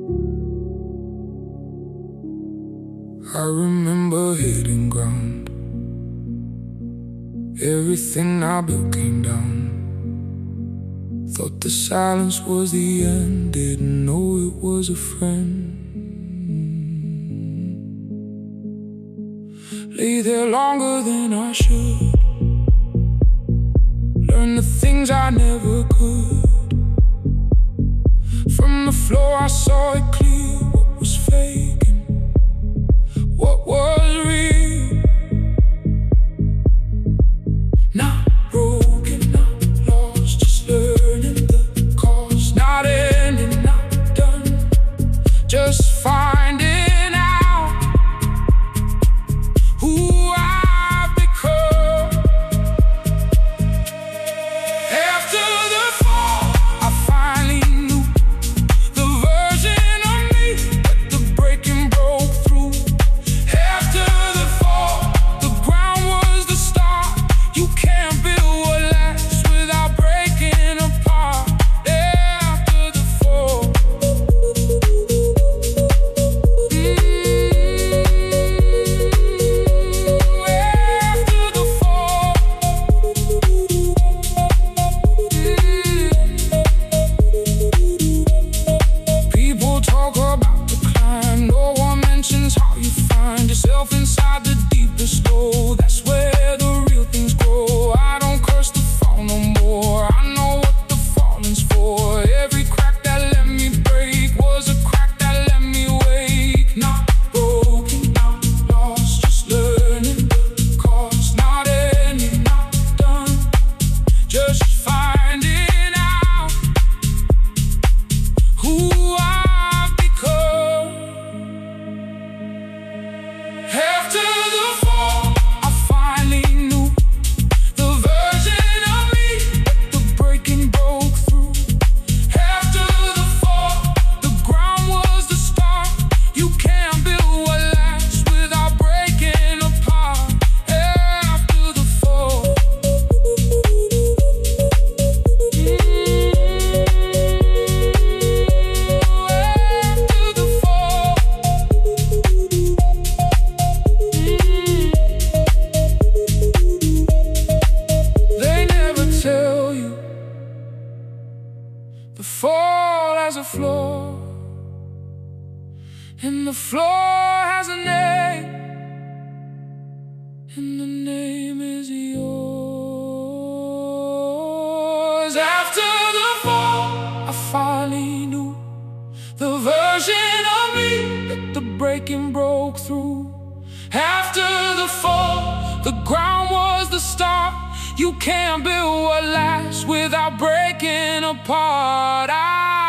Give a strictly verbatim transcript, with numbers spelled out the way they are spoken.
I remember hitting ground. Everything I built came down. Thought the silence was the end. Didn't know it was a friend. Lay there longer than I should. Learn the things I never could. From the floor I saw it clear. What was fake and what was real. Not broken, not lost, just learning the cause. Not ending, not done, just finding out who I've become. After the fall, I finally knew the version of me that the breaking broke through. After the fall, the ground was the start. You can't build what lasts without breaking apart. After the fall, mm-hmm. After the fall, mm-hmm. People talk about the climb. No one mentions how you find yourself inside the deepest hole. That's where the real things grow. I don't curse the fall no more. I know what the falling's for. Every crack that let me break was a crack that let me wake. Not broken, not lost, just learning the cause. Not ending, not done, just finding out who I've become. After the fall, I finally knew the version of me that the breaking broke through. After the fall, the ground was the start. You can't build what lasts without breaking apart. After the fall, mm-hmm. After the fall, they never tell you the fall has a floor, and the floor has a name, and the name is yours. After the fall, I finally knew the version of me that the breaking broke through. After the fall, the ground was the start. You can't build what lasts without breaking apart. I